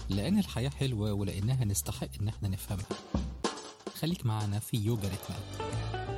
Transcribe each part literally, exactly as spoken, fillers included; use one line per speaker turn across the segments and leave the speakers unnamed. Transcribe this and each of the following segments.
لأن الحياة حلوة ولأنها نستحق إن احنا نفهمها. خليك معنا في يوجا ريتمات.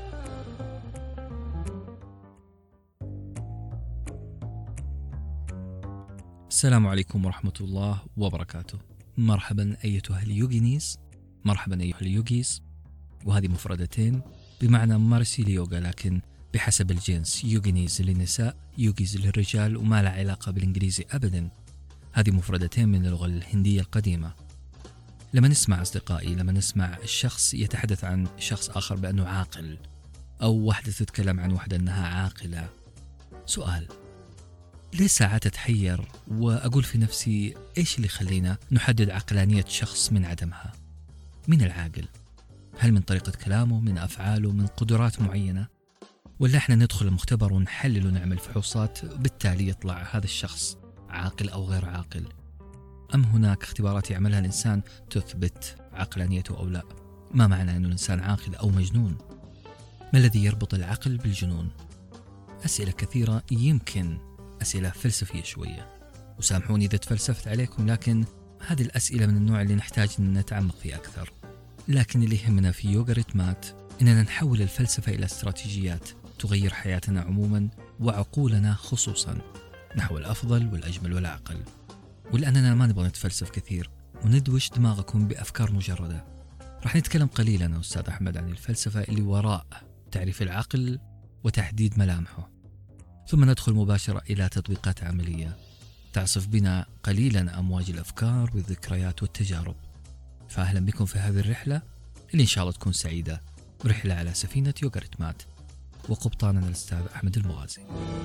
السلام عليكم ورحمة الله وبركاته. مرحبا أيتها اليوغينيز، مرحبا أيها اليوغيز. وهذه مفردتين بمعنى ممارسي اليوغا، لكن بحسب الجنس، يوغينيز للنساء، يوغيز للرجال، وما لا علاقة بالإنجليزي أبدا. هذه مفردتين من اللغة الهندية القديمة. لما نسمع أصدقائي، لما نسمع الشخص يتحدث عن شخص آخر بأنه عاقل، أو واحدة تتكلم عن واحدة أنها عاقلة، سؤال: ليه ساعات أتحير وأقول في نفسي إيش اللي يخلينا نحدد عقلانية شخص من عدمها؟ من العاقل؟ هل من طريقة كلامه، من أفعاله، من قدرات معينة؟ ولا إحنا ندخل المختبر ونحلل ونعمل فحوصات بالتالي يطلع هذا الشخص عاقل أو غير عاقل؟ أم هناك اختبارات يعملها الإنسان تثبت عقلانيته أو لا؟ ما معنى أنه الإنسان عاقل أو مجنون؟ ما الذي يربط العقل بالجنون؟ أسئلة كثيرة، يمكن أسئلة فلسفية شوية، وسامحوني إذا تفلسفت عليكم، لكن هذه الأسئلة من النوع اللي نحتاج أن نتعمق فيه أكثر. لكن اللي يهمنا في يوغا ريتمات إننا نحول الفلسفة إلى استراتيجيات تغير حياتنا عموما وعقولنا خصوصا نحو الأفضل والأجمل والأعقل. ولأننا ما نبغى نتفلسف كثير وندوش دماغكم بأفكار مجردة، راح نتكلم قليلا أنا أستاذ أحمد عن الفلسفة اللي وراء تعريف العقل وتحديد ملامحه، ثم ندخل مباشرة إلى تطبيقات عملية تعصف بنا قليلا أمواج الأفكار والذكريات والتجارب. فأهلا بكم في هذه الرحلة اللي إن شاء الله تكون سعيدة، رحلة على سفينة يوغا ريتمات، وقبطاننا الأستاذ أحمد المغازي.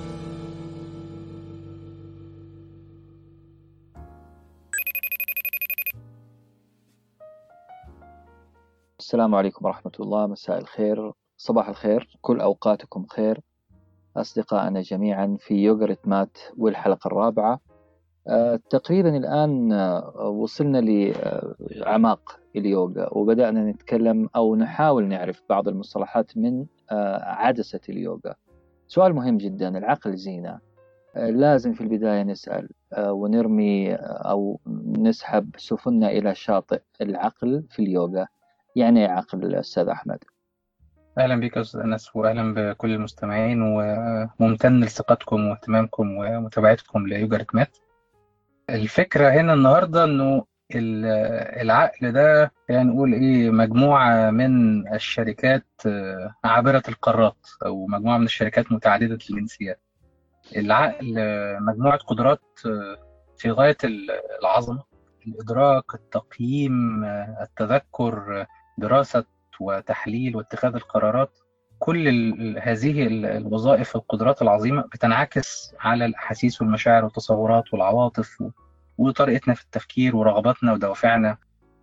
السلام عليكم ورحمة الله، مساء الخير، صباح الخير، كل أوقاتكم خير أصدقائنا جميعا في يوغا ريتمات والحلقة الرابعة. أه تقريبا الآن أه وصلنا لأعماق اليوغا، وبدأنا نتكلم أو نحاول نعرف بعض المصطلحات من أه عدسة اليوغا. سؤال مهم جدا: العقل زينة؟ أه لازم في البداية نسأل أه ونرمي أو نسحب سفننا إلى شاطئ العقل في اليوغا. يعني عقل أستاذ أحمد؟
أهلا بك أستاذ أنس، وأهلا بكل المستمعين، وممتن لثقتكم واهتمامكم ومتابعتكم ليوجا ريتمات. الفكرة هنا النهاردة أنه العقل ده يعني نقول إيه مجموعة من الشركات عابرة القارات، أو مجموعة من الشركات متعددة الجنسيات. العقل مجموعة قدرات في غاية العظمة: الإدراك، التقييم، التذكر، دراسة وتحليل واتخاذ القرارات. كل هذه الوظائف والقدرات العظيمة بتنعكس على الأحاسيس والمشاعر والتصورات والعواطف وطريقتنا في التفكير ورغباتنا ودوافعنا،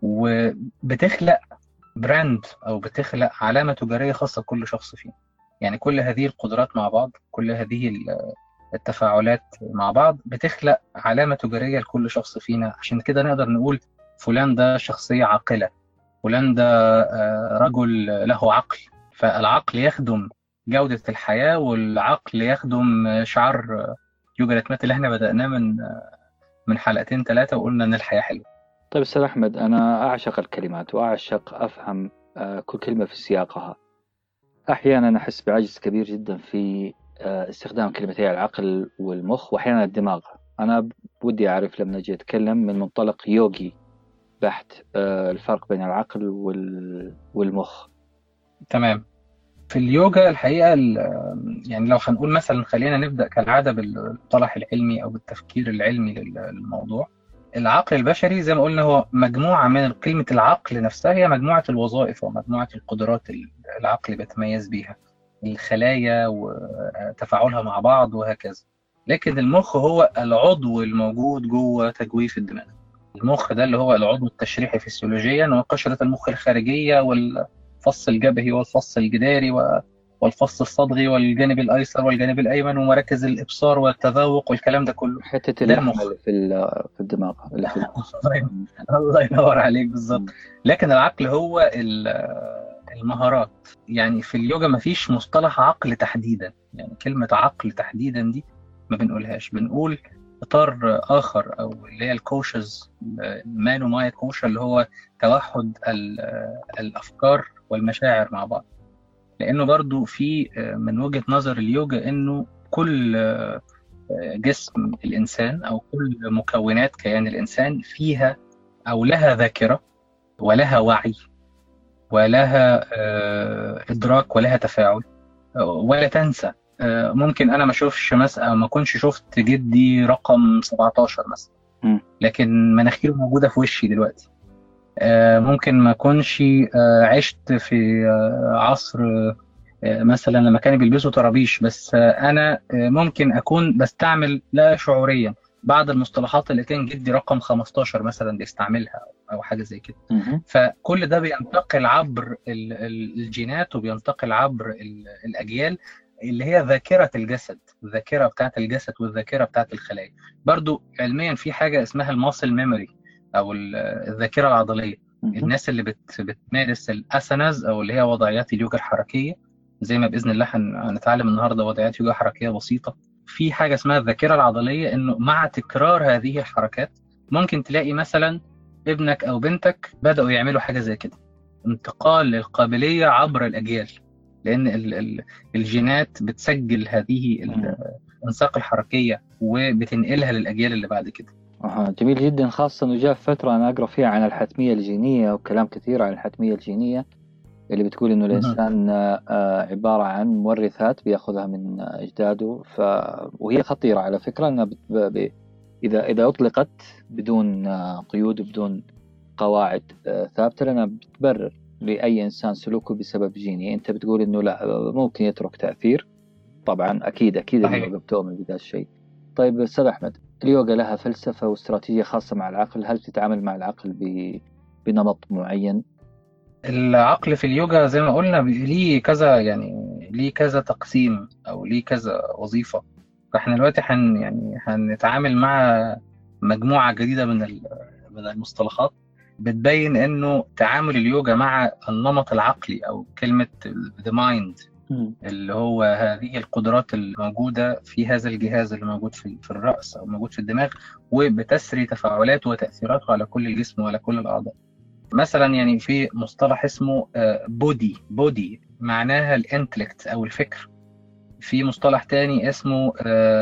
وبتخلق براند أو بتخلق علامة تجارية خاصة بكل شخص فينا. يعني كل هذه القدرات مع بعض، كل هذه التفاعلات مع بعض بتخلق علامة تجارية لكل شخص فينا. عشان كده نقدر نقول فلان ده شخصية عاقلة، فلان ده رجل له عقل. فالعقل يخدم جودة الحياة، والعقل يخدم شعار يوجا ريتمات اللي احنا بدأناه من من حلقتين ثلاثة وقلنا ان الحياة حلوة.
طيب أستاذ أحمد، أنا أعشق الكلمات وأعشق أفهم كل كلمة في سياقها. أحيانا أحس بعجز كبير جدا في استخدام كلمتي العقل والمخ، وأحيانا الدماغ. أنا بدي أعرف لما نجي أتكلم من منطلق يوغي بحت الفرق بين العقل والمخ.
تمام. في اليوجا الحقيقة يعني لو هنقول مثلا، خلينا نبدأ كالعادة بالمصطلح العلمي أو بالتفكير العلمي للموضوع. العقل البشري زي ما قلنا هو مجموعة من كلمة العقل نفسها، هي مجموعة الوظائف ومجموعة القدرات العقل بيتميز بيها، الخلايا وتفاعلها مع بعض وهكذا. لكن المخ هو العضو الموجود جوه تجويف الدماغ. المخ ده اللي هو العضو التشريحي فسيولوجيا، وقشرة المخ الخارجية والفص الجبهي والفص الجداري والفص الصدغي والجانب الأيسر والجانب الأيمن ومراكز الإبصار والتذوق والكلام ده كله.
حتة اللحم في في الدماغ.
الله ينور عليك، بالظبط. لكن العقل هو المهارات. يعني في اليوجا ما فيش مصطلح عقل تحديدا، يعني كلمة عقل تحديدا دي ما بنقولهاش. بنقول إطار آخر، أو اللي هي الكوشز، المانو مايا كوشا، اللي هو توحد الأفكار والمشاعر مع بعض. لأنه برضو في من وجهة نظر اليوجا إنه كل جسم الإنسان أو كل مكونات كيان الإنسان فيها أو لها ذاكرة ولها وعي ولها إدراك ولها تفاعل ولا تنسى. ممكن أنا ما أشوفش مثلا، ما كنش شفت جدي رقم سبعتاشر مثلا، لكن مناخيره موجودة في وشي دلوقتي. ممكن ما كنش عشت في عصر مثلا لما كانوا بيلبسوا طرابيش، بس أنا ممكن أكون بستعمل لا شعوريا بعض المصطلحات اللي كان جدي رقم خمستاشر مثلا بيستعملها أو حاجة زي كده. فكل ده بينتقل عبر الجينات وبينتقل عبر الأجيال، اللي هي ذاكرة الجسد، الذاكرة بتاعت الجسد والذاكرة بتاعت الخلايا. برضو علميا في حاجة اسمها الماسل ميموري أو الذاكرة العضلية. الناس اللي بت بتمارس الأساناز أو اللي هي وضعيات اليوجا الحركية، زي ما بإذن الله هنتعلم النهاردة وضعيات يوجا حركية بسيطة، في حاجة اسمها الذاكرة العضلية، إنه مع تكرار هذه الحركات ممكن تلاقي مثلا ابنك أو بنتك بدأوا يعملوا حاجة زي كده، انتقال للقابلية عبر الأجيال، لأن ال ال الجينات بتسجل هذه الأنساق الحركية وبتنقلها للأجيال اللي بعد كده.
أها، جميل جدا، خاصة إنه جاء فترة أنا أقرأ فيها عن الحتمية الجينية وكلام كثير عن الحتمية الجينية اللي بتقول إنه الإنسان عبارة عن مورثات بيأخذها من أجداده، ف... وهي خطيرة على فكرة، إنها بت... ب... إذا إذا أطلقت بدون قيود وبدون قواعد ثابتة لأنها بتبرر لأي إنسان سلوكه بسبب جيني. أنت بتقول إنه لا، ممكن يترك تأثير، طبعا أكيد أكيد اليوغا بتؤمن بهذا الشيء. طيب أستاذ أحمد، اليوغا لها فلسفة واستراتيجية خاصة مع العقل، هل تتعامل مع العقل ب... بنمط معين؟
العقل في اليوجا زي ما قلنا ليه كذا، يعني ليه كذا تقسيم او ليه كذا وظيفة. فاحنا دلوقتي حن يعني هنتعامل مع مجموعة جديدة من من المصطلحات بتبين انه تعامل اليوجا مع النمط العقلي او كلمة the mind، اللي هو هذه القدرات الموجودة في هذا الجهاز اللي موجود في في الرأس او موجود في الدماغ، وبتسري تفاعلاته وتأثيراته على كل الجسم وعلى كل الأعضاء. مثلا يعني في مصطلح اسمه بودي، بودي معناها الانتلكت او الفكر. في مصطلح تاني اسمه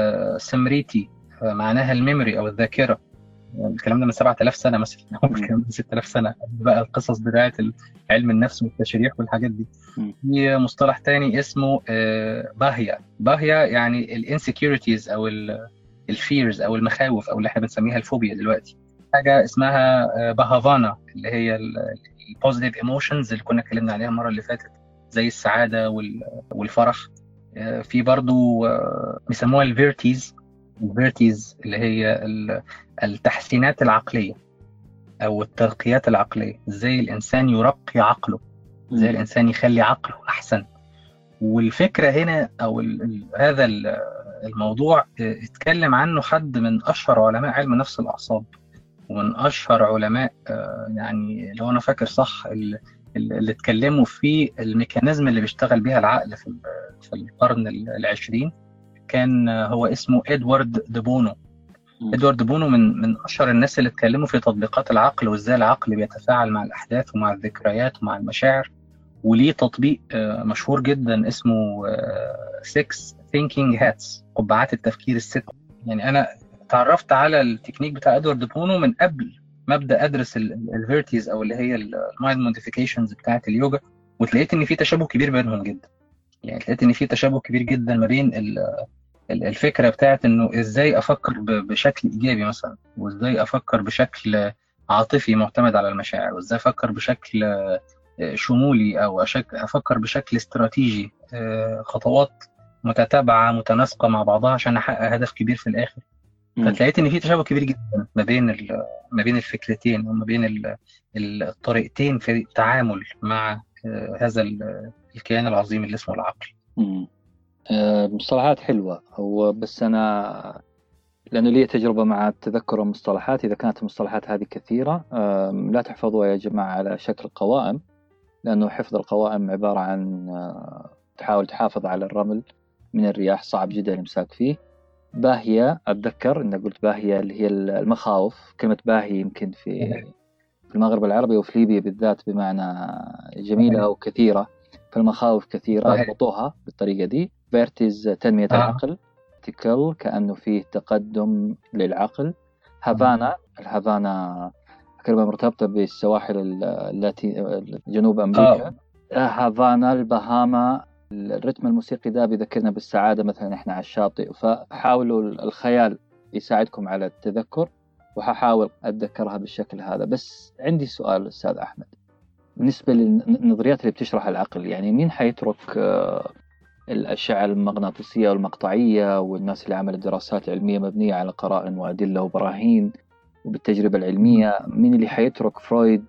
سمريتي معناها الميموري او الذاكره. يعني الكلام ده من سبعة آلاف سنه مثلا، او من ستة آلاف سنه بقى، القصص بتاعه علم النفس والتشريح والحاجات دي. في مصطلح تاني اسمه باهيا، باهيا يعني الانسكيورتيز او الفيرز او المخاوف او اللي احنا بنسميها الفوبيا دلوقتي. حاجه اسمها باهافانا اللي هي البوزيتيف ايموشنز اللي كنا اتكلمنا عليها المره اللي فاتت، زي السعاده والفرح. في برضو بيسموها الفيرتيز، الفيرتيز اللي هي التحسينات العقليه او الترقيات العقليه، ازاي الانسان يرقي عقله، ازاي الانسان يخلي عقله احسن. والفكره هنا او ال ال هذا الموضوع اتكلم عنه حد من اشهر علماء علم نفس الاعصاب ومن اشهر علماء، يعني لو انا فاكر صح، اللي اتكلموا في الميكانيزم اللي بيشتغل بيها العقل في في القرن العشرين، كان هو اسمه ادوارد دي بونو. ادوارد دي بونو من من اشهر الناس اللي اتكلموا في تطبيقات العقل وازاي العقل بيتفاعل مع الاحداث ومع الذكريات ومع المشاعر. وليه تطبيق مشهور جدا اسمه six thinking hats، قبعات التفكير الست. يعني انا تعرفت على التكنيك بتاع ادوارد دي بونو من قبل ما ابدا ادرس الفيرتيز او اللي هي المايند موديفيكيشنز بتاعه اليوجا، وتلاقيت ان في تشابه كبير بينهم جدا. يعني تلاقيت ان في تشابه كبير جدا ما بين الفكره بتاعه انه ازاي افكر بشكل ايجابي مثلا، وازاي افكر بشكل عاطفي معتمد على المشاعر، وازاي افكر بشكل شمولي او افكر بشكل استراتيجي، خطوات متتابعه متناسقه مع بعضها عشان احقق هدف كبير في الاخر. فتلاقيت ان في تشابه كبير جدا ما بين ما بين الفكرتين وما بين الطريقتين في التعامل مع هذا الكيان العظيم اللي اسمه العقل.
مصطلحات حلوه، هو بس انا لانه لي تجربه مع تذكر المصطلحات، اذا كانت المصطلحات هذه كثيره لا تحفظوها يا جماعه على شكل قوائم، لانه حفظ القوائم عباره عن تحاول تحافظ على الرمل من الرياح، صعب جدا الامساك فيه. باهية، أتذكر إن قلت باهية اللي هي المخاوف. كلمة باهي يمكن في في المغرب العربي وفي ليبيا بالذات بمعنى جميلة وكثيرة، فالمخاوف كثيرة يضبطوها بالطريقة دي. فيرتيز تنمية آه. العقل. تيكل كأنه فيه تقدم للعقل. هافانا، الهافانا كلمة مرتبطة بالسواحل التي جنوب أمريكا. آه. هافانا البهاما، الرتم الموسيقي ده بيذكرنا بالسعادة مثلا إحنا على الشاطئ، فحاولوا الخيال يساعدكم على التذكر، وححاول أتذكرها بالشكل هذا. بس عندي سؤال أستاذ أحمد، بالنسبة للنظريات اللي بتشرح العقل، يعني مين حيترك الأشعة المغناطيسية والمقطعية والناس اللي عملت دراسات علمية مبنية على قرائن وأدلة وبراهين وبالتجربة العلمية؟ مين اللي حيترك فرويد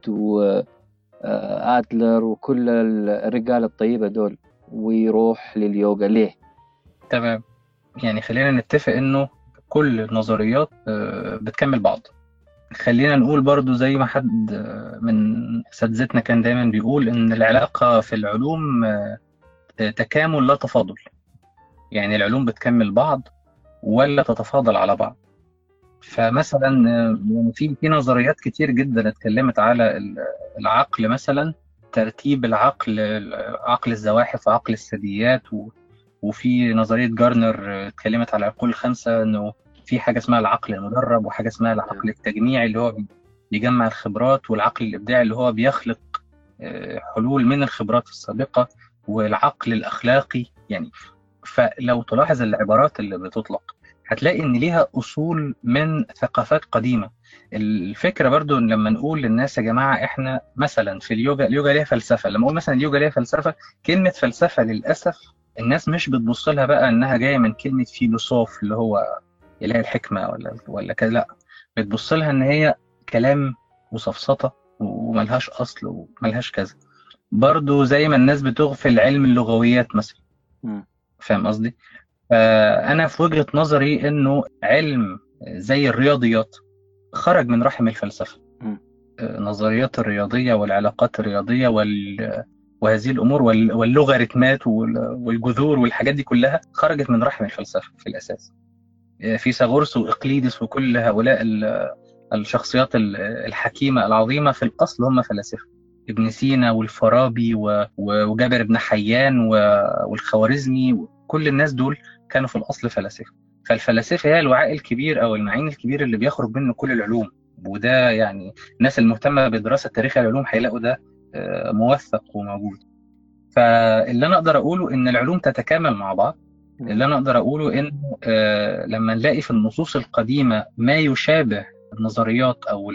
وآدلر وكل الرجال الطيبة دول ويروح لليوغا ليه؟
تمام، يعني خلينا نتفق إنه كل النظريات بتكمل بعض. خلينا نقول برضو زي ما حد من أساتذتنا كان دايما بيقول إن العلاقة في العلوم تكامل لا تفاضل، يعني العلوم بتكمل بعض ولا تتفاضل على بعض. فمثلا في في نظريات كتير جدا اتكلمت على العقل، مثلا ترتيب العقل، عقل الزواحف وعقل الثدييات، وفي نظرية جارنر اتكلمت على العقول الخمسة، انه في حاجة اسمها العقل المدرب، وحاجة اسمها العقل التجميعي اللي هو بيجمع الخبرات، والعقل الإبداعي اللي هو بيخلق حلول من الخبرات السابقة، والعقل الأخلاقي. يعني فلو تلاحظ العبارات اللي بتطلق هتلاقي ان ليها اصول من ثقافات قديمة. الفكرة برضو إن لما نقول للناس يا جماعة احنا مثلا في اليوجا، اليوجا ليها فلسفة، لما اقول مثلا اليوجا ليها فلسفة، كلمة فلسفة للأسف الناس مش بتبص لها بقى انها جاية من كلمة فيلسوف اللي هو إله الحكمة ولا ولا كده، لا، بتبص لها ان هي كلام وسفسطة وملهاش اصل وملهاش كذا. برضو زي ما الناس بتغفل علم اللغويات مثلا، فاهم قصدي؟ أنا في وجهة نظري إنه علم زي الرياضيات خرج من رحم الفلسفة. نظريات الرياضية والعلاقات الرياضية وال... وهذه الأمور وال... واللوغاريتمات والجذور والحاجات دي كلها خرجت من رحم الفلسفة في الأساس. فيثاغورس وإقليدس وكل هؤلاء الشخصيات الحكيمة العظيمة في الأصل هم فلاسفة. ابن سينا والفارابي وجابر بن حيان والخوارزمي، كل الناس دول كانوا في الأصل فلاسفة. فالفلاسفة هي الوعاء الكبير أو المعين الكبير اللي بيخرج منه كل العلوم، وده يعني الناس المهتمة بدراسة تاريخ العلوم هيلاقوا ده موثق وموجود. فاللي أنا أقدر أقوله إن العلوم تتكامل مع بعض. اللي أنا أقدر أقوله إن لما نلاقي في النصوص القديمة ما يشابه النظريات أو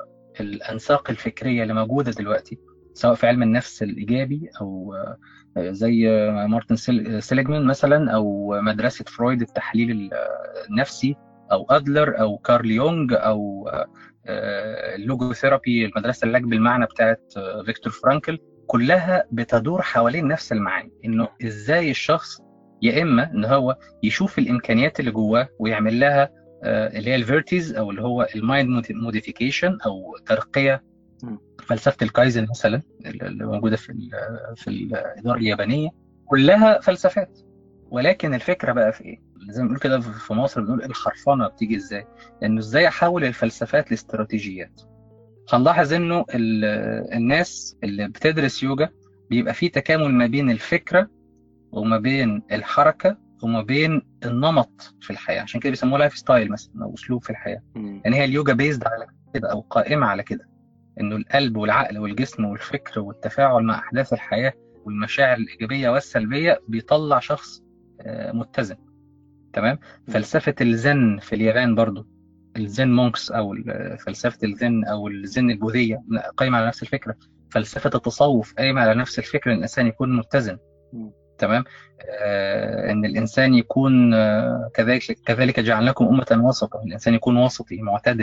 الأنساق الفكرية اللي موجودة دلوقتي، سواء في علم النفس الإيجابي أو زي مارتن سيليجمان مثلا، أو مدرسة فرويد التحليل النفسي، أو أدلر أو كارل يونغ، أو اللوجوثيرابي المدرسة العلاج بالمعنى بتاعت فيكتور فرانكل، كلها بتدور حوالين نفس المعاني، إنه إزاي الشخص يا إما إن هو يشوف الإمكانيات اللي جواه ويعمل لها اللي هي الفيرتيز او اللي هو المايند موديفيكيشن او ترقيه. فلسفه الكايزن مثلا اللي موجوده في في الاداره اليابانيه كلها فلسفات. ولكن الفكره بقى في ايه؟ زي ما بنقول كده في مصر بنقول الخرفانه بتيجي ازاي؟ انه ازاي احول الفلسفات لاستراتيجيات. هنلاحظ انه الناس اللي بتدرس يوجا بيبقى في تكامل ما بين الفكره وما بين الحركه وما بين النمط في الحياة، عشان كده بيسموه لايف ستايل مثلا أو أسلوب في الحياة. م. يعني هي اليوجا بيزد على كده أو قائمة على كده، إنه القلب والعقل والجسم والفكر والتفاعل مع أحداث الحياة والمشاعر الإيجابية والسلبية بيطلع شخص متزن. تمام. م. فلسفة الزن في اليابان برضو، الزن مونكس أو فلسفة الزن أو الزن البوذية قائمة على نفس الفكرة. فلسفة التصوف قائمة على نفس الفكرة، إن الإنسان يكون متزن. م. تمام. آه ان الانسان يكون آه كذلك كذلك جعلناكم امه وسطا، الانسان يكون وسطي معتدل.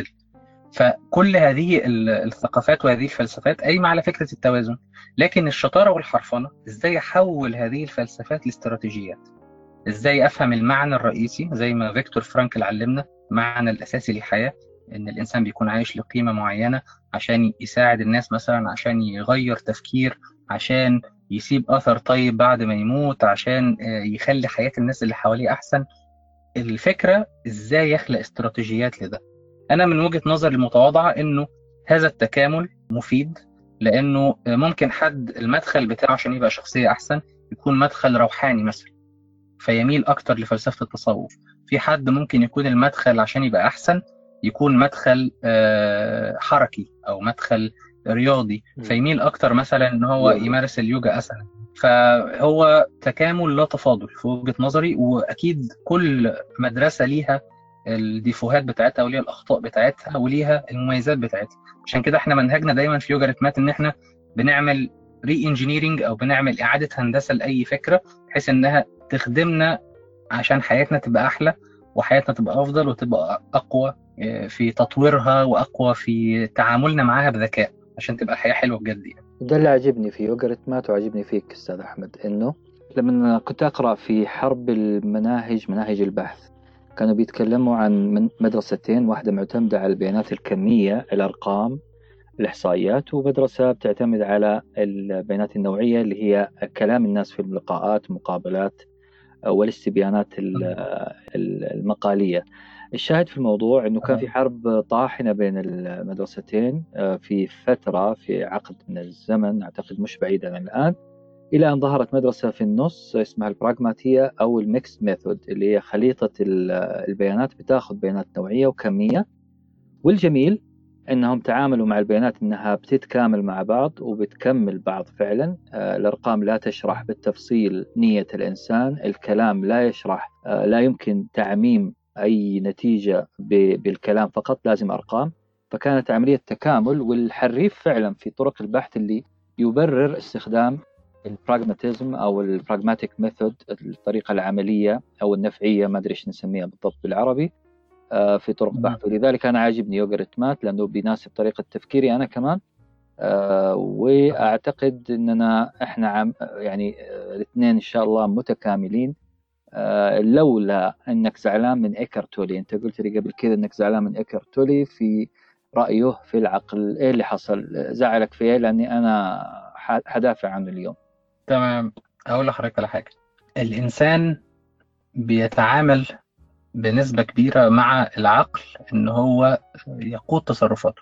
فكل هذه الثقافات وهذه الفلسفات قايمه على فكره التوازن. لكن الشطاره والحرفنه ازاي احول هذه الفلسفات لاستراتيجيات، ازاي افهم المعنى الرئيسي زي ما فيكتور فرانكل علمنا، المعنى الاساسي للحياه، ان الانسان بيكون عايش لقيمه معينه عشان يساعد الناس مثلا، عشان يغير تفكير، عشان يسيب أثر طيب بعد ما يموت، عشان يخلي حياة الناس اللي حواليه أحسن. الفكرة ازاي يخلق استراتيجيات لده. انا من وجهة نظري المتواضعة انه هذا التكامل مفيد، لانه ممكن حد المدخل بتاعه عشان يبقى شخصية احسن يكون مدخل روحاني مثلا، فيميل اكتر لفلسفة التصوف. في حد ممكن يكون المدخل عشان يبقى احسن يكون مدخل حركي او مدخل رياضي، فيميل اكتر مثلا ان هو يمارس اليوجا اسهل. فهو تكامل لا تفاضل في وجهة نظري، واكيد كل مدرسة ليها الديفوهات بتاعتها وليها الاخطاء بتاعتها وليها المميزات بتاعتها. عشان كده احنا منهجنا دايما في يوجا ريتمات ان احنا بنعمل ري انجينيرنج او بنعمل اعادة هندسة لاي فكرة بحيث انها تخدمنا عشان حياتنا تبقى احلى وحياتنا تبقى افضل وتبقى اقوى في تطويرها واقوى في تعاملنا معاها بذكاء عشان تبقى الحياة حلوة بجد يعني.
ده اللي عجبني في يوجا ريتمات وعجبني فيك أستاذ أحمد، إنه لما كنت أقرأ في حرب المناهج مناهج البحث كانوا بيتكلموا عن من مدرستين، واحدة معتمدة على البيانات الكمية الأرقام الإحصائيات، ومدرسة بتعتمد على البيانات النوعية اللي هي كلام الناس في اللقاءات مقابلات والاستبيانات المقالية. الشاهد في الموضوع أنه كان في حرب طاحنة بين المدرستين في فترة في عقد من الزمن أعتقد مش بعيدا عن الآن، إلى أن ظهرت مدرسة في النص اسمها البراغماتية أو الميكس ميثود، اللي هي خليطة البيانات بتاخذ بيانات نوعية وكمية. والجميل أنهم تعاملوا مع البيانات أنها بتتكامل مع بعض وبتكمل بعض فعلا. الأرقام لا تشرح بالتفصيل نية الإنسان، الكلام لا يشرح، لا يمكن تعميم أي نتيجة بالكلام فقط، لازم أرقام. فكانت عملية تكامل، والحريف فعلا في طرق البحث اللي يبرر استخدام البراغماتيزم أو البراغماتيك ميثود، الطريقة العملية أو النفعية، ما أدري إيش نسميها بالضبط بالعربي، في طرق بحث. ولذلك أنا عاجبني يوجا ريتمات لأنه بيناسب طريقة تفكيري أنا كمان. وأعتقد أننا إحنا عم يعني الاثنين إن شاء الله متكاملين. لولا أنك زعلان من إيكارت تولي، أنت قلت لي قبل كذا أنك زعلان من إيكارت تولي في رأيه في العقل، إيه اللي حصل؟ زعلك فيه؟ لأني أنا حدافع عنه اليوم.
تمام. أقول لحضرتك على حاجة. الإنسان بيتعامل بنسبة كبيرة مع العقل إن هو يقود تصرفاته،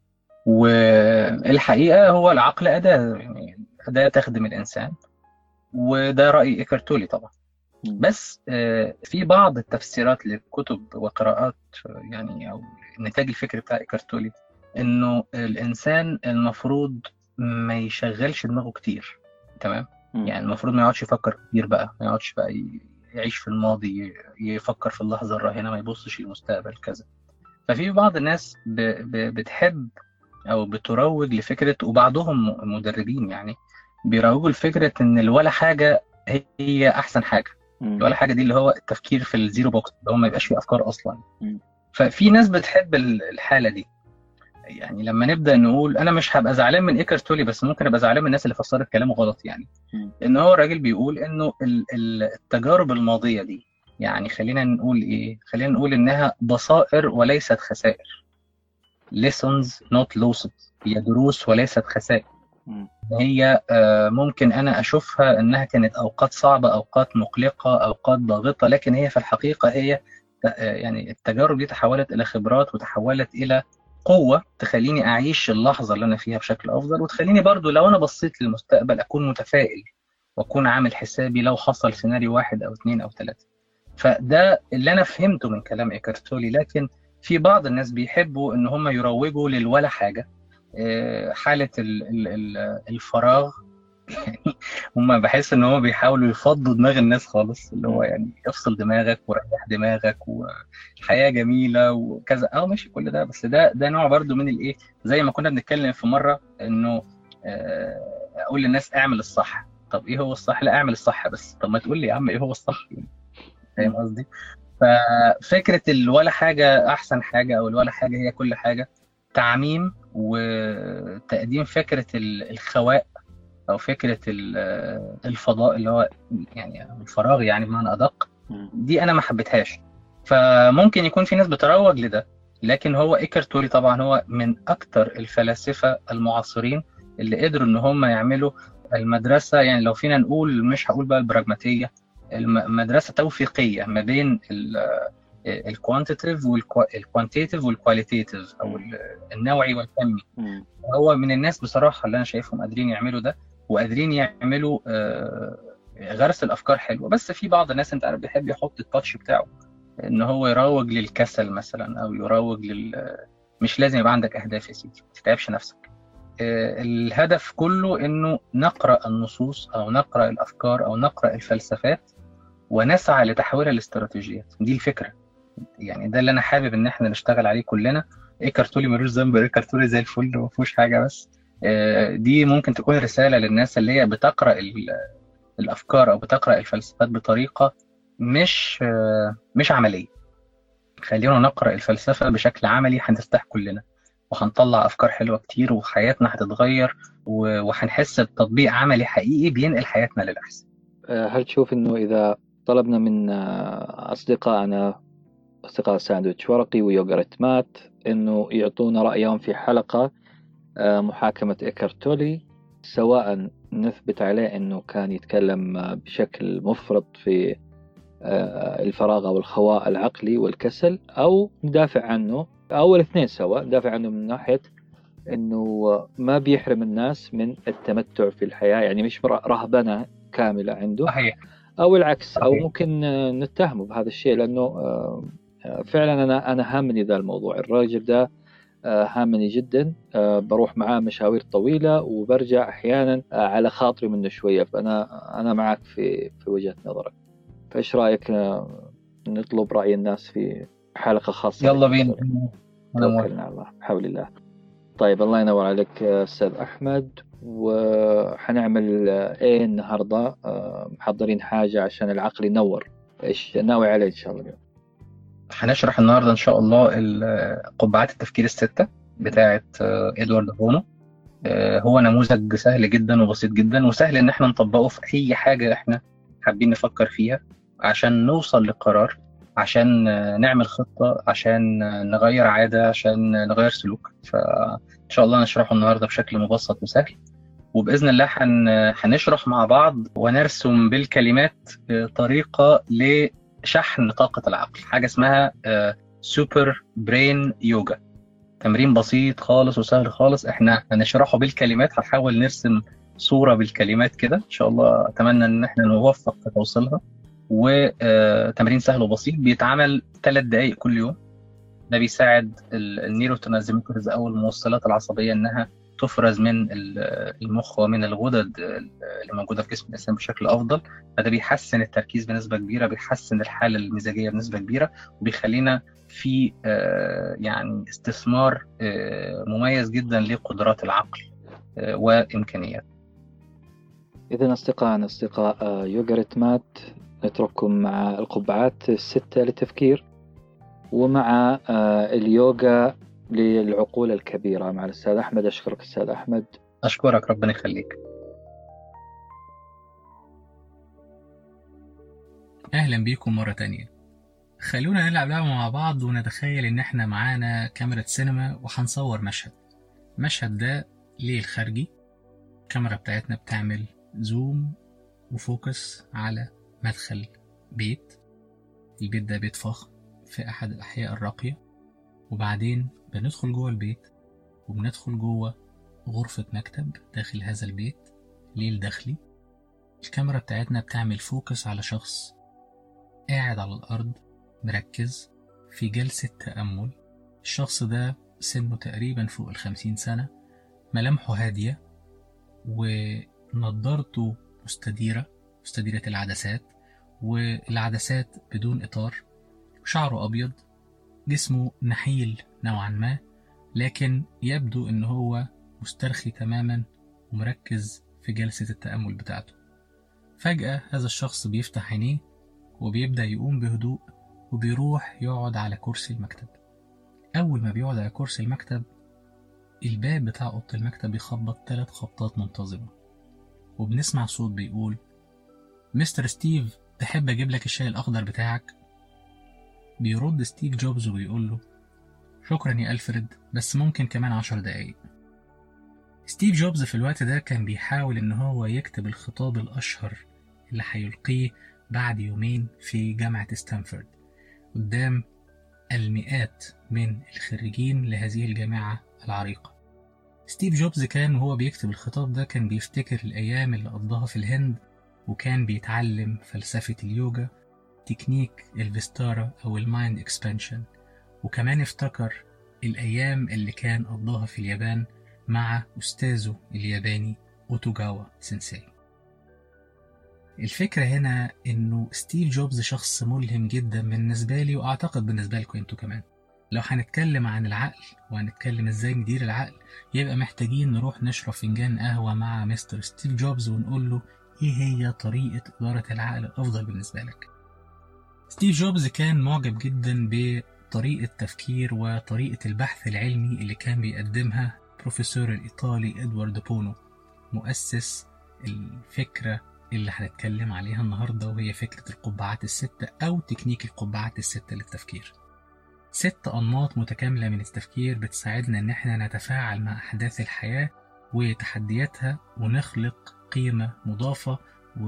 والحقيقة هو العقل أداة، يعني أداة تخدم الإنسان، وده رأي إيكارت تولي طبعا. بس في بعض التفسيرات لكتب وقراءات يعني أو النتاج الفكري بتاع إيكارت تولي إنه الإنسان المفروض ما يشغلش دماغه كتير. تمام. يعني المفروض ما يقعدش يفكر كتير بقى، ما يقعدش بقى يعيش في الماضي، يفكر في اللحظة الراهنة، ما يبصش للمستقبل كذا. ففي بعض الناس ب... ب... بتحب أو بتروج لفكرة، وبعضهم مدربين يعني بيروجوا لفكرة إن الولا حاجة هي أحسن حاجة. الولا حاجة دي اللي هو التفكير في الزيرو بوكس، اللي هو ما يبقاش فيه أفكار أصلا. ففي ناس بتحب الحالة دي. يعني لما نبدأ نقول أنا مش هبقى زعلان من إيكارت تولي، بس ممكن أبقى زعلان من الناس اللي فسرت كلامه غلط. يعني إن هو الراجل بيقول إنه التجارب الماضية دي، يعني خلينا نقول إيه، خلينا نقول إنها بصائر وليست خسائر. lessons not losses، هي دروس وليست خسائر. هي ممكن أنا أشوفها إنها كانت أوقات صعبة، أوقات مقلقة، أوقات ضاغطة، لكن هي في الحقيقة هي يعني التجارب دي تحولت إلى خبرات وتحولت إلى قوة تخليني أعيش اللحظة اللي أنا فيها بشكل أفضل، وتخليني برضو لو أنا بصيت للمستقبل أكون متفائل وأكون عامل حسابي لو حصل سيناريو واحد أو اثنين أو ثلاثة. فده اللي أنا فهمته من كلام إيكارت تولي. لكن في بعض الناس بيحبوا إن هم يروجوا للولا حاجة، حالة الفراغ. هم بحس ان هم بيحاولوا يفضوا دماغ الناس خالص، اللي هو يعني افصل دماغك وريح دماغك والحياة جميلة وكذا. اه ماشي كل ده، بس ده ده نوع برضو من الايه، زي ما كنا بنتكلم في مرة انه اقول للناس اعمل الصح. طب ايه هو الصح؟ لا اعمل الصح بس. طب ما تقول لي يا عم ايه هو الصح؟ فاهم قصدي؟ ففكرة الولا حاجة احسن حاجة او الولا حاجة هي كل حاجة، تعميم وتقديم فكرة الخواء أو فكرة الفضاء اللي هو يعني الفراغ يعني بمعنى أدق، دي أنا ما حبيتهاش. فممكن يكون في ناس بتروج لده، لكن هو إيكارت تولي طبعا هو من أكتر الفلاسفة المعاصرين اللي قدروا إن هم يعملوا المدرسة، يعني لو فينا نقول، مش هقول بقى البراغماتية، مدرسة توفيقية ما بين الكوانتيتيف والكوانتيتيف والكواليتيتيف أو النوعي والكمي. هو من الناس بصراحة اللي أنا شايفهم قادرين يعملوا ده، وقادرين يعملوا غرس الأفكار حلوة. بس في بعض الناس أنت عارف بيحب يحط التاتش بتاعه، إن هو يروج للكسل مثلا، أو يروج لل مش لازم يبقى عندك أهداف يا سيدي، ما تتعبش نفسك. الهدف كله إنه نقرأ النصوص أو نقرأ الأفكار أو نقرأ الفلسفات ونسعى لتحويلها لاستراتيجيات. دي الفكرة يعني، ده اللي أنا حابب إن إحنا نشتغل عليه كلنا. إيكارت تولي ملوش ذنب، إيكارت تولي زي الفل ما فيهوش حاجة، بس دي ممكن تكون رسالة للناس اللي هي بتقرأ الأفكار أو بتقرأ الفلسفات بطريقة مش مش عملية. خلينا نقرأ الفلسفة بشكل عملي، هنرتاح كلنا وهنطلع أفكار حلوة كتير، وحياتنا هتتغير، وهنحس بتطبيق عملي حقيقي بينقل حياتنا للأحسن.
هل تشوف إنه إذا طلبنا من أصدقائنا أصدقاء ساندويتش ورقي ويوغرت مات إنه يعطونا رأيهم في حلقة محاكمة إيكارت تولي، سواء نثبت عليه إنه كان يتكلم بشكل مفرط في الفراغ أو الخواء العقلي والكسل، أو ندافع عنه، أو الاثنين سوا، ندافع عنه من ناحية إنه ما بيحرم الناس من التمتع في الحياة، يعني مش رهبنة كاملة عنده.
صحيح.
أو العكس. صحيح. أو
صحيح.
ممكن نتهمه بهذا الشيء، لأنه فعلا أنا أنا هامني ذا الموضوع. الراجل ده هامني جدا، بروح معاه مشاوير طويلة وبرجع أحيانا على خاطري منه شوية. فأنا أنا معك في في وجهة نظرك. فإيش رأيك نطلب رأي الناس في حلقة خاصة؟
يلا بينا،
أنا توكلنا على الله بحول الله. طيب الله ينور عليك أستاذ أحمد. وحنعمل إيه النهاردة؟ محضرين حاجة عشان العقل ينور، إيش ناوي عليه إن شاء الله؟
هنشرح النهاردة إن شاء الله قبعات التفكير الستة بتاعة إدوارد هونو. هو نموذج سهل جدا وبسيط جدا، وسهل إن احنا نطبقه في أي حاجة احنا حابين نفكر فيها عشان نوصل لقرار، عشان نعمل خطة، عشان نغير عادة، عشان نغير سلوك. فإن شاء الله نشرحه النهاردة بشكل مبسط وسهل، وبإذن الله هنشرح مع بعض ونرسم بالكلمات طريقة لشحن طاقة العقل، حاجة اسمها سوبر برين يوجا. تمرين بسيط خالص وسهل خالص، احنا هنشرحه بالكلمات، هنحاول نرسم صورة بالكلمات كده إن شاء الله. أتمنى إن احنا نوفق في توصيلها. وتمرين سهل وبسيط بيتعمل ثلاث دقائق كل يوم. ده بيساعد النيوروترانسميترز أو الموصلات العصبية إنها تفرز من المخ ومن الغدد اللي موجودة في جسم الإنسان بشكل أفضل. فده بيحسن التركيز بنسبة كبيرة، بيحسن الحالة المزاجية بنسبة كبيرة، وبيخلينا في يعني استثمار مميز جدا لقدرات العقل وإمكانيات.
إذن أصدقائنا أصدقاء يوغرت مات، نترككم مع القبعات الستة للتفكير، ومع اليوغا للعقول الكبيرة مع الأستاذ أحمد. أشكرك أستاذ أحمد.
أشكرك، ربنا يخليك.
أهلا بيكم مرة تانية. خلونا نلعب لعبة مع بعض ونتخيل إن إحنا معانا كاميرا سينما وحنصور مشهد. المشهد ده ليل خارجي، الكاميرا بتاعتنا بتعمل زوم وفوكس على مدخل بيت. البيت ده بيت فخم في أحد الأحياء الراقية، وبعدين بندخل جوه البيت وبندخل جوه غرفة مكتب داخل هذا البيت، ليل داخلي. الكاميرا بتاعتنا بتعمل فوكس على شخص قاعد على الأرض مركز في جلسة تأمل. الشخص ده سنه تقريبا فوق الخمسين سنة، ملامحه هادية ونضارته مستديرة مستديرة العدسات، والعدسات بدون إطار، شعره أبيض، جسمه نحيل نوعا ما، لكن يبدو إن هو مسترخي تماما ومركز في جلسة التأمل بتاعته. فجأة هذا الشخص بيفتح عينيه وبيبدأ يقوم بهدوء وبيروح يقعد على كرسي المكتب. أول ما بيقعد على كرسي المكتب، الباب بتاع أوضة المكتب بيخبط ثلاث خبطات منتظمة، وبنسمع صوت بيقول: مستر ستيف، تحب أجيب لك الشاي الأخضر بتاعك؟ بيرد ستيف جوبز وبيقول له: شكرا يا ألفريد، بس ممكن كمان عشر دقايق. ستيف جوبز في الوقت ده كان بيحاول إن هو يكتب الخطاب الأشهر اللي هيلقيه بعد يومين في جامعة ستانفورد قدام المئات من الخريجين لهذه الجامعة العريقة. ستيف جوبز كان وهو بيكتب الخطاب ده كان بيفتكر الأيام اللي قضاها في الهند، وكان بيتعلم فلسفة اليوجا، تكنيك الفيستارا أو المايند اكسبانشن، وكمان افتكر الأيام اللي كان قضاها في اليابان مع أستاذه الياباني أوتوغاوا سينساي. الفكرة هنا إنه ستيف جوبز شخص ملهم جدا بالنسبة لي، وأعتقد بالنسبة لكم أنتوا كمان. لو هنتكلم عن العقل وهنتكلم إزاي ندير العقل، يبقى محتاجين نروح نشرب فنجان قهوة مع مستر ستيف جوبز ونقول له إيه هي طريقة إدارة العقل الأفضل بالنسبة لك. ستيف جوبز كان معجب جدا بطريقة تفكير وطريقة البحث العلمي اللي كان بيقدمها بروفيسور الإيطالي إدوارد بونو، مؤسس الفكرة اللي هنتكلم عليها النهاردة، وهي فكرة القبعات الستة أو تكنيك القبعات الستة للتفكير. ست أنماط متكاملة من التفكير بتساعدنا إن احنا نتفاعل مع أحداث الحياة وتحدياتها، ونخلق قيمة مضافة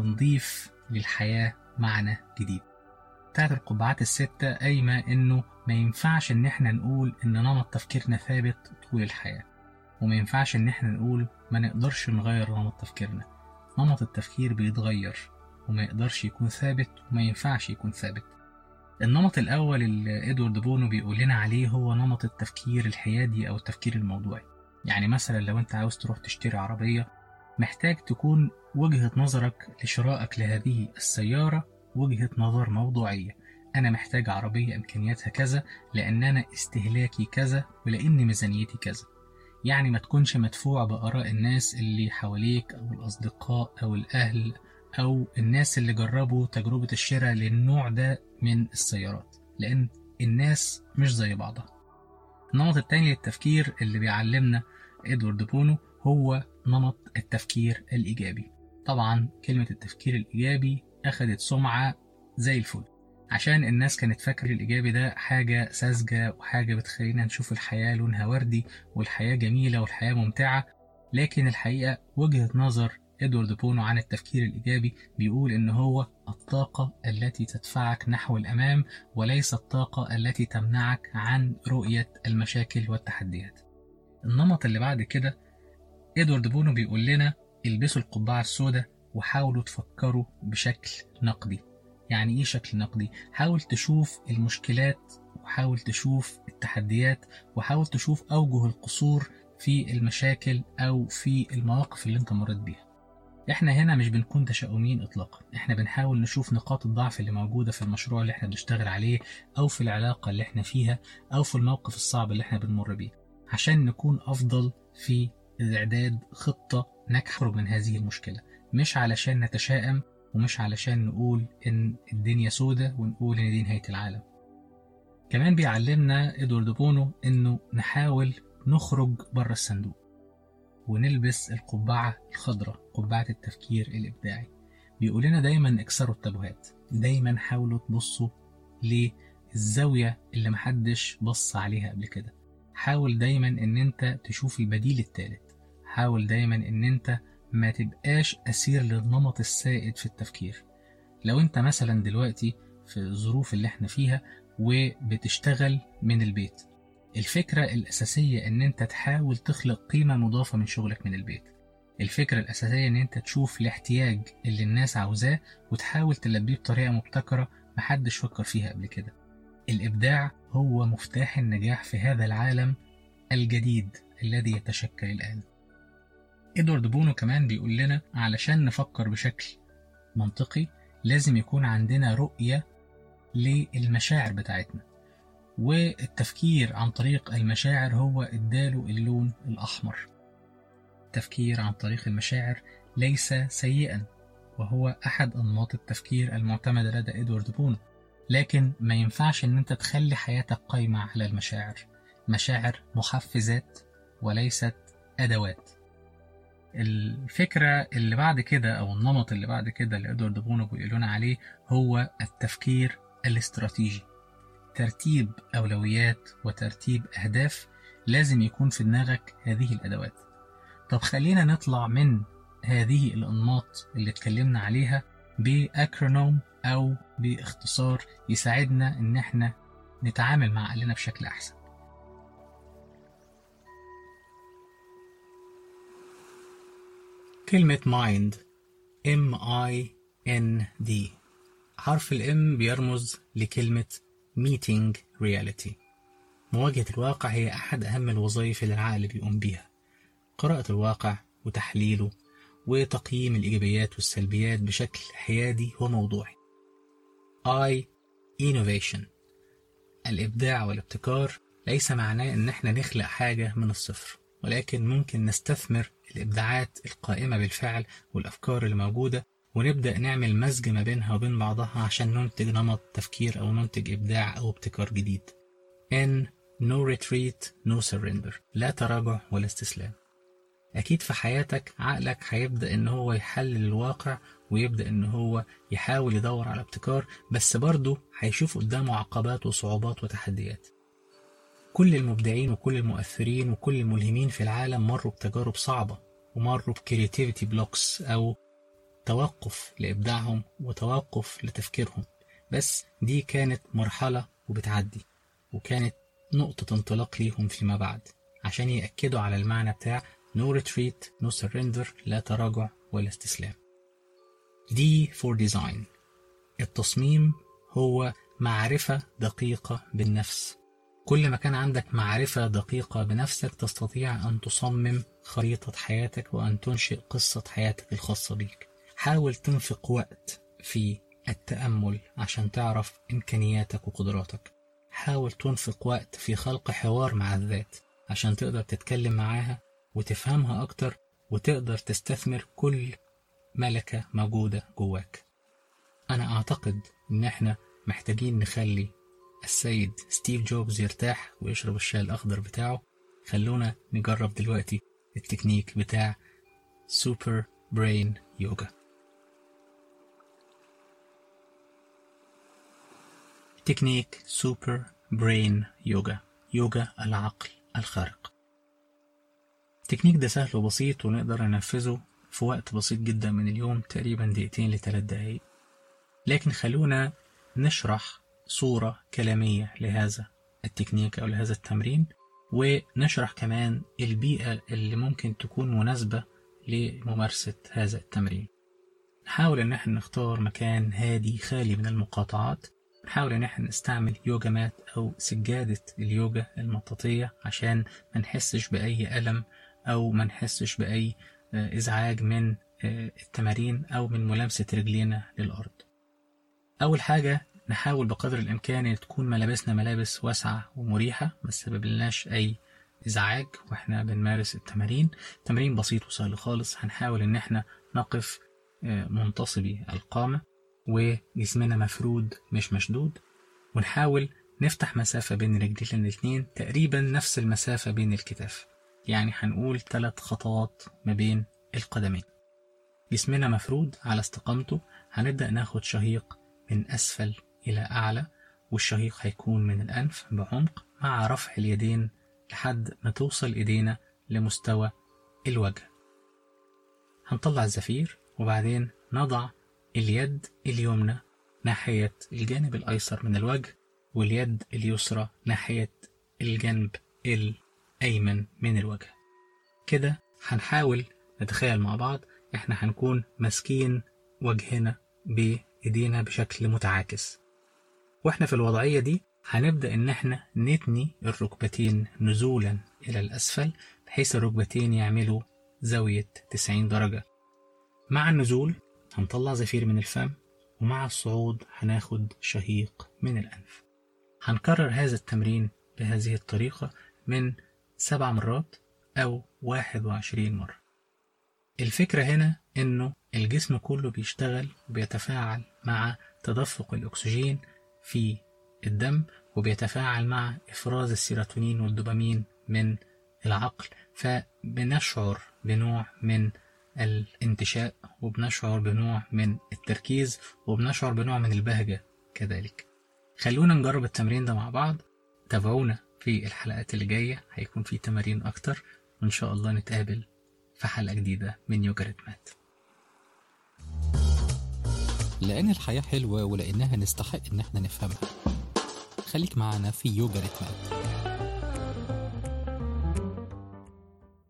ونضيف للحياة معنى جديد. بتاعت القبعات الستة قايمة إنه ما ينفعش إن احنا نقول إن نمط تفكيرنا ثابت طول الحياة، وما ينفعش إن احنا نقول ما نقدرش نغير نمط تفكيرنا. نمط التفكير بيتغير وما يقدرش يكون ثابت، وما ينفعش يكون ثابت. النمط الأول اللي إدوارد بونو بيقول لنا عليه هو نمط التفكير الحيادي أو التفكير الموضوعي. يعني مثلا لو أنت عاوز تروح تشتري عربية، محتاج تكون وجهة نظرك لشرائك لهذه السيارة وجهة نظر موضوعية. أنا محتاج عربية إمكانياتها كذا لأن أنا استهلاكي كذا ولأن ميزانيتي كذا. يعني ما تكونش مدفوع بآراء الناس اللي حواليك أو الأصدقاء أو الأهل أو الناس اللي جربوا تجربة الشراء للنوع ده من السيارات، لأن الناس مش زي بعضها. النمط التاني للتفكير اللي بيعلمنا إدوارد بونو هو نمط التفكير الإيجابي. طبعا كلمة التفكير الإيجابي أخدت سمعة زي الفل، عشان الناس كانت فاكرة الإيجابي ده حاجة ساذجة وحاجة بتخلينا نشوف الحياة لونها وردي والحياة جميلة والحياة ممتعة. لكن الحقيقة وجهة نظر إدوارد بونو عن التفكير الإيجابي بيقول إن هو الطاقة التي تدفعك نحو الأمام، وليس الطاقة التي تمنعك عن رؤية المشاكل والتحديات. النمط اللي بعد كده إدوارد بونو بيقول لنا البسوا القبعة السوداء وحاولوا تفكروا بشكل نقدي. يعني إيه شكل نقدي؟ حاول تشوف المشكلات وحاول تشوف التحديات وحاول تشوف أوجه القصور في المشاكل أو في المواقف اللي انت مريت بيها. احنا هنا مش بنكون تشاؤمين اطلاقا، احنا بنحاول نشوف نقاط الضعف اللي موجودة في المشروع اللي احنا بنشتغل عليه او في العلاقة اللي احنا فيها او في الموقف الصعب اللي احنا بنمر بيه، عشان نكون افضل في اعداد خطة نخرج من هذه المشكلة. مش علشان نتشائم ومش علشان نقول ان الدنيا سودة ونقول ان دي نهاية العالم. كمان بيعلمنا إدوارد بونو انه نحاول نخرج بره الصندوق ونلبس القبعة الخضراء، قبعة التفكير الإبداعي. بيقول لنا دايما اكسروا التابوهات، دايما حاولوا تبصوا للزاوية اللي محدش بص عليها قبل كده. حاول دايما ان انت تشوف البديل الثالث، حاول دايما ان انت ما تبقاش أسير للنمط السائد في التفكير. لو انت مثلا دلوقتي في الظروف اللي احنا فيها وبتشتغل من البيت، الفكرة الأساسية ان انت تحاول تخلق قيمة مضافة من شغلك من البيت. الفكرة الأساسية ان انت تشوف الاحتياج اللي الناس عاوزاه وتحاول تلبيه بطريقة مبتكرة محدش فكر فيها قبل كده. الإبداع هو مفتاح النجاح في هذا العالم الجديد الذي يتشكل الآن. إدوارد بونو كمان بيقول لنا علشان نفكر بشكل منطقي لازم يكون عندنا رؤية للمشاعر بتاعتنا، والتفكير عن طريق المشاعر هو اداله اللون الأحمر. التفكير عن طريق المشاعر ليس سيئا، وهو أحد أنماط التفكير المعتمدة لدى إدوارد بونو، لكن ما ينفعش ان انت تخلي حياتك قايمة على المشاعر. مشاعر محفزات وليست أدوات. الفكرة اللي بعد كده أو النمط اللي بعد كده اللي إدوارد بونو بيقولون عليه هو التفكير الاستراتيجي. ترتيب أولويات وترتيب أهداف، لازم يكون في دماغك هذه الأدوات. طب خلينا نطلع من هذه الأنماط اللي اتكلمنا عليها بأكرونوم أو باختصار يساعدنا إن احنا نتعامل مع عقلنا بشكل أحسن. كلمة mind M I N D، حرف الام بيرمز لكلمة meeting reality. مواجهة الواقع هي أحد أهم الوظائف اللي العقل بيقوم بيها، قراءة الواقع وتحليله وتقييم الإيجابيات والسلبيات بشكل حيادي وموضوعي. I innovation، الإبداع والابتكار ليس معناه إن احنا نخلق حاجة من الصفر، ولكن ممكن نستثمر الإبداعات القائمة بالفعل والأفكار اللي موجودة ونبدأ نعمل مزج ما بينها وبين بعضها عشان ننتج نمط تفكير أو ننتج إبداع أو ابتكار جديد. N no retreat no surrender، لا تراجع ولا استسلام. أكيد في حياتك عقلك هيبدأ إن هو يحلل الواقع ويبدأ إن هو يحاول يدور على ابتكار، بس برضه هيشوف قدامه عقبات وصعوبات وتحديات. كل المبدعين وكل المؤثرين وكل الملهمين في العالم مروا بتجارب صعبة ومروا بكرياتيفيتي بلوكس أو توقف لإبداعهم وتوقف لتفكيرهم، بس دي كانت مرحلة وبتعدي، وكانت نقطة انطلاق ليهم فيما بعد عشان يأكدوا على المعنى بتاع no retreat no surrender، لا تراجع ولا استسلام. D for design، التصميم هو معرفة دقيقة بالنفس. كل ما كان عندك معرفة دقيقة بنفسك تستطيع أن تصمم خريطة حياتك وأن تنشئ قصة حياتك الخاصة بيك. حاول تنفق وقت في التأمل عشان تعرف إمكانياتك وقدراتك. حاول تنفق وقت في خلق حوار مع الذات عشان تقدر تتكلم معاها وتفهمها أكتر وتقدر تستثمر كل ملكة موجودة جواك. أنا أعتقد إن إحنا محتاجين نخلي السيد ستيف جوبز يرتاح ويشرب الشاي الأخضر بتاعه. خلونا نجرب دلوقتي التكنيك بتاع سوبر برين يوجا. تكنيك سوبر برين يوجا، يوجا العقل الخارق. التكنيك ده سهل وبسيط ونقدر ننفذه في وقت بسيط جدا من اليوم، تقريبا دقيقتين لثلاث دقايق. لكن خلونا نشرح صورة كلامية لهذا التكنيك أو لهذا التمرين، ونشرح كمان البيئة اللي ممكن تكون مناسبة لممارسة هذا التمرين. نحاول ان احنا نختار مكان هادي خالي من المقاطعات. نحاول ان احنا نستعمل يوجا مات او سجادة اليوجا المطاطية عشان ما نحسش بأي ألم او ما نحسش بأي ازعاج من التمارين او من ملامسة رجلينا للأرض. اول حاجة نحاول بقدر الامكان ان تكون ملابسنا ملابس واسعة ومريحة ما تسببلناش اي ازعاج واحنا بنمارس التمارين. تمرين بسيط وسهل خالص. هنحاول ان احنا نقف منتصبي القامة وجسمنا مفرود مش مشدود، ونحاول نفتح مسافة بين رجلين الاثنين تقريبا نفس المسافة بين الكتاف، يعني هنقول ثلاث خطوات ما بين القدمين. جسمنا مفرود على استقامته. هنبدأ ناخد شهيق من أسفل إلى أعلى، والشهيق هيكون من الأنف بعمق مع رفع اليدين لحد ما توصل إيدينا لمستوى الوجه. هنطلع الزفير وبعدين نضع اليد اليمنى ناحية الجانب الأيسر من الوجه، واليد اليسرى ناحية الجنب الأيمن من الوجه. كده هنحاول نتخيل مع بعض احنا هنكون ماسكين وجهنا بإيدينا بشكل متعاكس، واحنا في الوضعية دي هنبدأ ان احنا نتني الركبتين نزولا إلى الأسفل بحيث الركبتين يعملوا زاوية تسعين درجة. مع النزول هنطلع زفير من الفم، ومع الصعود هناخد شهيق من الأنف. هنكرر هذا التمرين بهذه الطريقة من سبع مرات أو واحد وعشرين مرة. الفكرة هنا إنه الجسم كله بيشتغل وبيتفاعل مع تدفق الأكسجين في الدم، وبيتفاعل مع إفراز السيروتونين والدوبامين من العقل، فبنشعر بنوع من الانتشاء وبنشعر بنوع من التركيز وبنشعر بنوع من البهجة كذلك. خلونا نجرب التمرين ده مع بعض. تابعونا في الحلقات اللي جاية، هيكون في تمارين أكتر، وإن شاء الله نتقابل في حلقة جديدة من يوجا ريتمات. لأن الحياة حلوة ولأنها نستحق إن احنا نفهمها. خليك معنا في يوجا ريتمات.